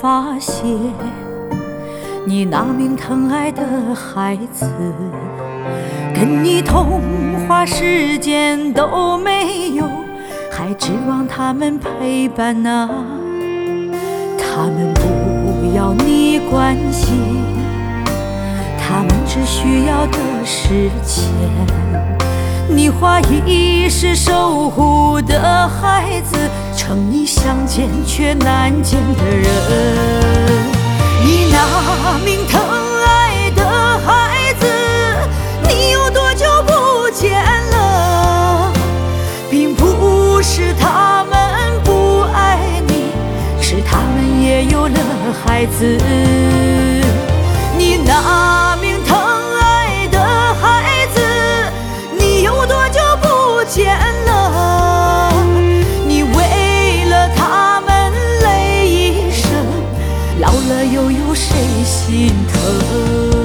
发现，你那名疼爱的孩子，跟你童话时间都没有，还指望他们陪伴啊？他们不要你关心，他们只需要的是钱。你花一世守护的孩子，成你想见却难见的人。你那名疼爱的孩子，你有多久不见了？并不是他们不爱你，是他们也有了孩子。你那名疼爱的孩子，你有多久不见了？你为了他们累一生，老了又有谁心疼？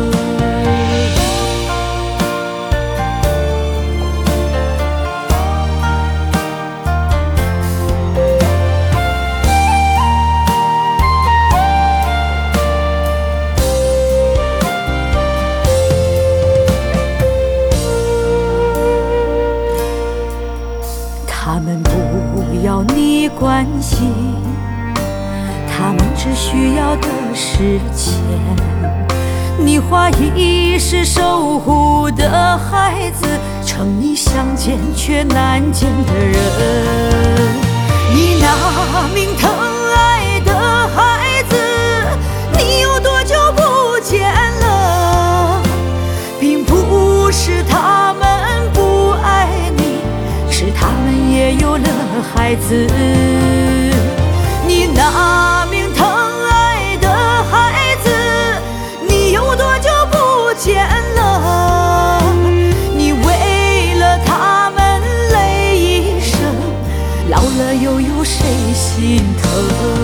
他们不要你关心，他们只需要的是钱。你花一世守护的孩子，成你想见却难见的人。你那名疼爱的孩子，你有多久不见了？并不是他们不爱你，是他们也有了孩子。你那名疼爱的孩子，你有多久不见了？你为了他们累一生，老了又有谁心疼？